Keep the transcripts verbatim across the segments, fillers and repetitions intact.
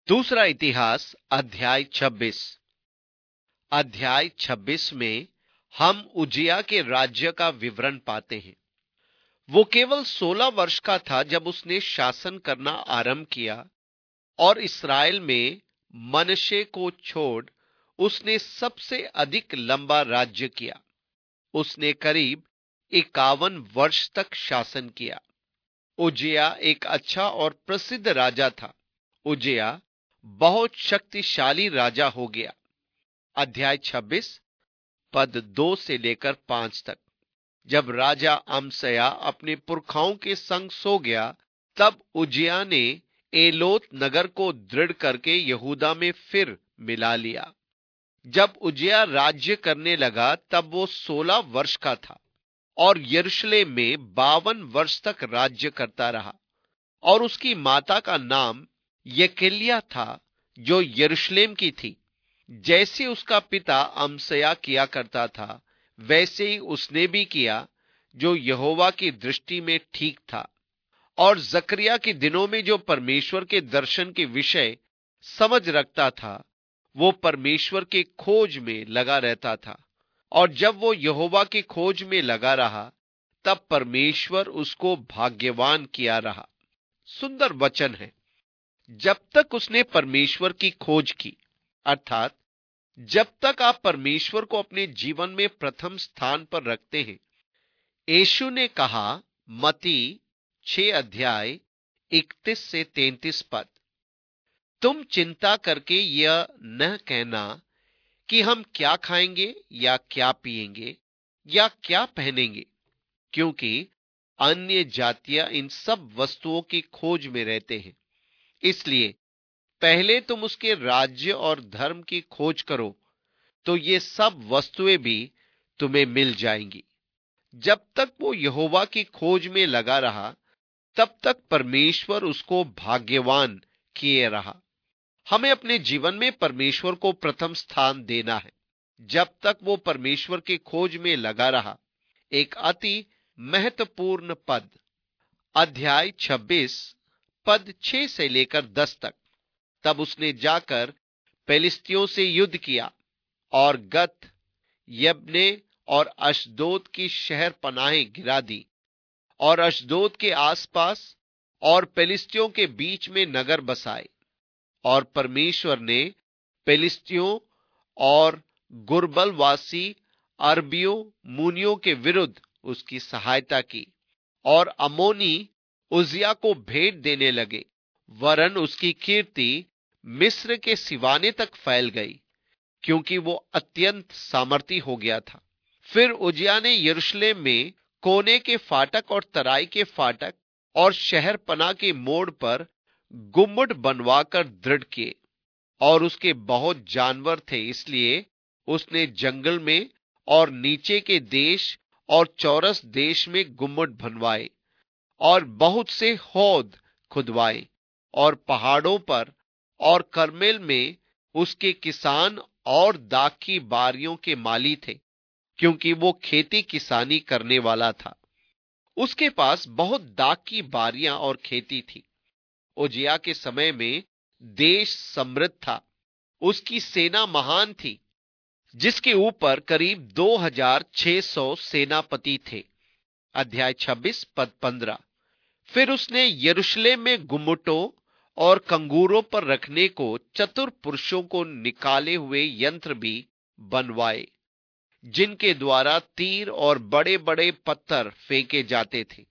दूसरा इतिहास अध्याय छब्बीस। अध्याय छब्बीस में हम उजिया के राज्य का विवरण पाते हैं। वो केवल सोलह वर्ष का था जब उसने शासन करना आरंभ किया और इस्राएल में मनश्शे को छोड़ उसने सबसे अधिक लंबा राज्य किया। उसने करीब इक्यावन वर्ष तक शासन किया। उजिया एक अच्छा और प्रसिद्ध राजा था। उजिया बहुत शक्तिशाली राजा हो गया। अध्याय छब्बीस पद दो से लेकर पांच तक। जब राजा अमस्या अपने पुरखाओं के संग सो गया, तब उजिया ने एलोत नगर को दृढ़ करके यहूदा में फिर मिला लिया। जब उजिया राज्य करने लगा तब वो सोलह वर्ष का था और यरूशलेम में बावन वर्ष तक राज्य करता रहा। और उसकी माता का नाम यकेल्या था, जो यरूशलेम की थी। जैसे उसका पिता अमस्या किया करता था, वैसे ही उसने भी किया, जो यहोवा की दृष्टि में ठीक था। और जकरिया के दिनों में जो परमेश्वर के दर्शन के विषय समझ रखता था, वो परमेश्वर के खोज में लगा रहता था। और जब वो यहोवा की खोज में लगा रहा, तब परमेश्वर उसको भाग्यवान किया रहा। सुंदर वचन है। जब तक उसने परमेश्वर की खोज की, अर्थात जब तक आप परमेश्वर को अपने जीवन में प्रथम स्थान पर रखते हैं। यीशु ने कहा, मत्ती छह अध्याय इकतीस से तैंतीस पद, तुम चिंता करके यह न कहना कि हम क्या खाएंगे या क्या पिएंगे या क्या पहनेंगे, क्योंकि अन्य जातियां इन सब वस्तुओं की खोज में रहते हैं। इसलिए पहले तुम उसके राज्य और धर्म की खोज करो, तो ये सब वस्तुएं भी तुम्हें मिल जाएंगी। जब तक वो यहोवा की खोज में लगा रहा, तब तक परमेश्वर उसको भाग्यवान किए रहा। हमें अपने जीवन में परमेश्वर को प्रथम स्थान देना है। जब तक वो परमेश्वर की खोज में लगा रहा। एक अति महत्वपूर्ण पद, अध्याय छब्बीस पद छह से लेकर दस तक। तब उसने जाकर पेलिस्तियों से युद्ध किया और गत, यब्ने और अशदोद की शहर पनाहें गिरा दी और अशदोद के आसपास और पेलिस्तियों के बीच में नगर बसाए। और परमेश्वर ने पेलिस्तियों और गुर्बलवासी अरबियों मुनियों के विरुद्ध उसकी सहायता की। और अमोनी उजिया को भेंट देने लगे, वरन उसकी कीर्ति मिस्र के सिवाने तक फैल गई, क्योंकि वो अत्यंत सामर्थी हो गया था। फिर उजिया ने यरूशलेम में कोने के फाटक और तराई के फाटक और शहर पना के मोड़ पर गुम्मट बनवाकर दृढ़ किए। और उसके बहुत जानवर थे, इसलिए उसने जंगल में और नीचे के देश और चौरस देश में गुम्मट बनवाए और बहुत से हौद खुदवाए। और पहाड़ों पर और करमेल में उसके किसान और दाख की बारियों के माली थे, क्योंकि वो खेती किसानी करने वाला था। उसके पास बहुत दाख की बारियां और खेती थी। उजिया के समय में देश समृद्ध था। उसकी सेना महान थी, जिसके ऊपर करीब दो हजार छह सौ सेनापति थे। अध्याय छब्बीस पद पंद्रह। फिर उसने यरूशलेम में गुम्मटों और कंगूरों पर रखने को चतुर पुरुषों को निकाले हुए यंत्र भी बनवाए, जिनके द्वारा तीर और बड़े बड़े पत्थर फेंके जाते थे।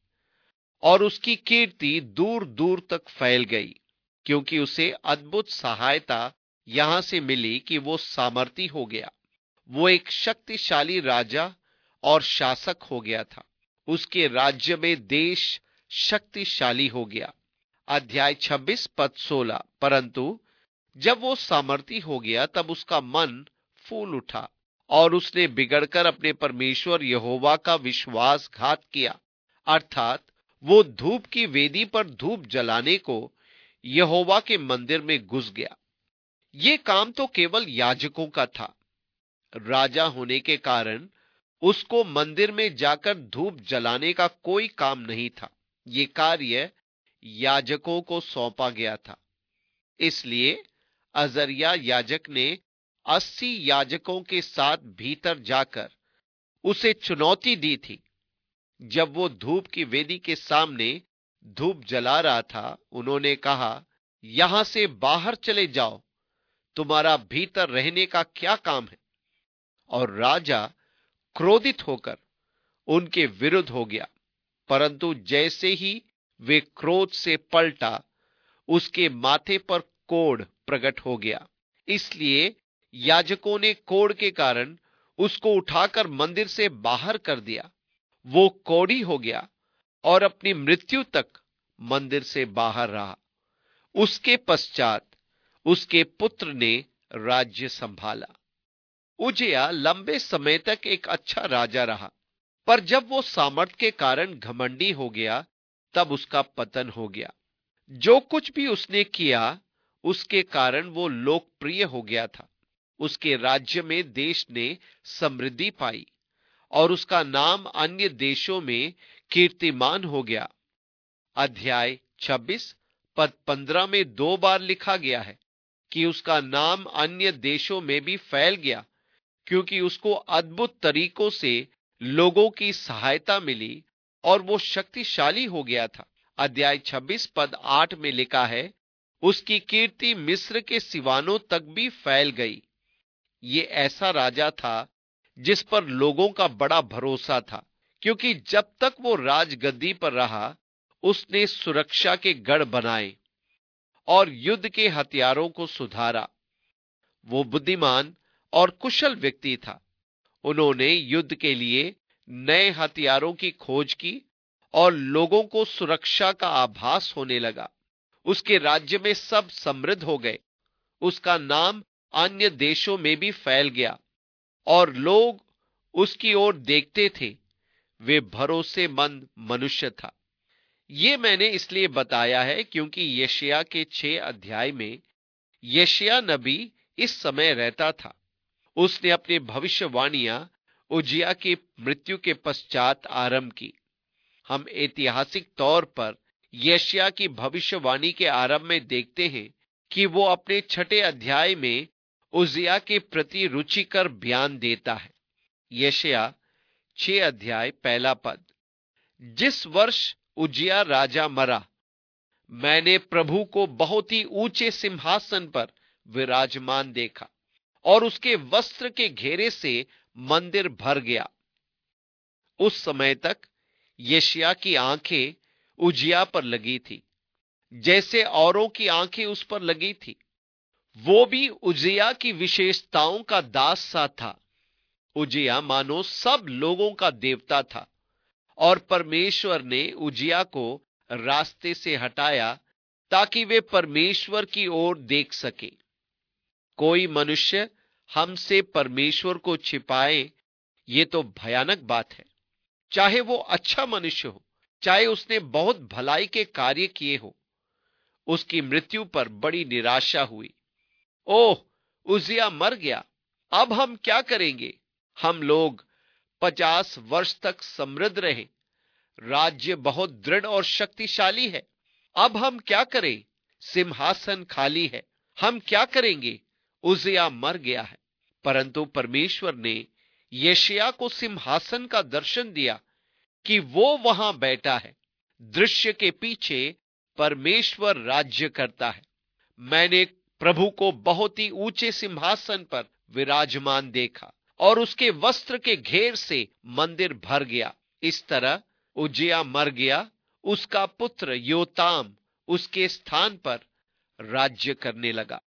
और उसकी कीर्ति दूर दूर तक फैल गई, क्योंकि उसे अद्भुत सहायता यहां से मिली कि वो सामर्थी हो गया। वो एक शक्तिशाली राजा और शासक हो गया था। उसके राज्य में देश शक्तिशाली हो गया। अध्याय छब्बीस पद सोलह। परंतु जब वो सामर्थी हो गया, तब उसका मन फूल उठा और उसने बिगड़कर अपने परमेश्वर यहोवा का विश्वासघात किया। अर्थात वो धूप की वेदी पर धूप जलाने को यहोवा के मंदिर में घुस गया। ये काम तो केवल याजकों का था। राजा होने के कारण उसको मंदिर में जाकर धूप जलाने का कोई काम नहीं था। ये कार्य याजकों को सौंपा गया था। इसलिए अजरिया याजक ने अस्सी याजकों के साथ भीतर जाकर उसे चुनौती दी थी। जब वो धूप की वेदी के सामने धूप जला रहा था, उन्होंने कहा, यहां से बाहर चले जाओ, तुम्हारा भीतर रहने का क्या काम है? और राजा क्रोधित होकर उनके विरुद्ध हो गया, परंतु जैसे ही वे क्रोध से पलटा, उसके माथे पर कोढ़ प्रकट हो गया। इसलिए याजकों ने कोढ़ के कारण उसको उठाकर मंदिर से बाहर कर दिया। वो कोढ़ी हो गया और अपनी मृत्यु तक मंदिर से बाहर रहा। उसके पश्चात उसके पुत्र ने राज्य संभाला। उजिया लंबे समय तक एक अच्छा राजा रहा, पर जब वो सामर्थ के कारण घमंडी हो गया, तब उसका पतन हो गया। जो कुछ भी उसने किया, उसके कारण वो लोकप्रिय हो गया था। उसके राज्य में देश ने समृद्धि पाई और उसका नाम अन्य देशों में कीर्तिमान हो गया। अध्याय छब्बीस पद पंद्रह में दो बार लिखा गया है कि उसका नाम अन्य देशों में भी फैल गया, क्योंकि उसको अद्भुत तरीकों से लोगों की सहायता मिली और वो शक्तिशाली हो गया था। अध्याय छब्बीस पद आठ में लिखा है, उसकी कीर्ति मिस्र के सिवानों तक भी फैल गई। ये ऐसा राजा था जिस पर लोगों का बड़ा भरोसा था, क्योंकि जब तक वो राजगद्दी पर रहा, उसने सुरक्षा के गढ़ बनाए और युद्ध के हथियारों को सुधारा। वो बुद्धिमान और कुशल व्यक्ति था। उन्होंने युद्ध के लिए नए हथियारों की खोज की और लोगों को सुरक्षा का आभास होने लगा। उसके राज्य में सब समृद्ध हो गए। उसका नाम अन्य देशों में भी फैल गया और लोग उसकी ओर देखते थे। वे भरोसेमंद मनुष्य था। ये मैंने इसलिए बताया है क्योंकि यशायाह के छह अध्याय में यशायाह नबी इस समय रहता था। उसने अपनी भविष्यवाणियां उजिया की मृत्यु के पश्चात आरंभ की। हम ऐतिहासिक तौर पर यशायाह की भविष्यवाणी के आरंभ में देखते हैं कि वो अपने छठे अध्याय में उजिया के प्रति रुचिकर बयान देता है। यशायाह छह अध्याय पहला पद, जिस वर्ष उजिया राजा मरा, मैंने प्रभु को बहुत ही ऊंचे सिंहासन पर विराजमान देखा और उसके वस्त्र के घेरे से मंदिर भर गया। उस समय तक यशायाह की आंखें उजिया पर लगी थी, जैसे औरों की आंखें उस पर लगी थी। वो भी उजिया की विशेषताओं का दास सा था। उजिया मानो सब लोगों का देवता था और परमेश्वर ने उजिया को रास्ते से हटाया ताकि वे परमेश्वर की ओर देख सके। कोई मनुष्य हमसे परमेश्वर को छिपाए, ये तो भयानक बात है। चाहे वो अच्छा मनुष्य हो, चाहे उसने बहुत भलाई के कार्य किए हो, उसकी मृत्यु पर बड़ी निराशा हुई। ओह, उजिया मर गया, अब हम क्या करेंगे? हम लोग पचास वर्ष तक समृद्ध रहे, राज्य बहुत दृढ़ और शक्तिशाली है। अब हम क्या करें? सिंहासन खाली है, हम क्या करेंगे? उजिया मर गया है। परंतु परमेश्वर ने यशायाह को सिंहासन का दर्शन दिया कि वो वहां बैठा है। दृश्य के पीछे परमेश्वर राज्य करता है। मैंने प्रभु को बहुत ही ऊंचे सिंहासन पर विराजमान देखा और उसके वस्त्र के घेर से मंदिर भर गया। इस तरह उजिया मर गया, उसका पुत्र योताम उसके स्थान पर राज्य करने लगा।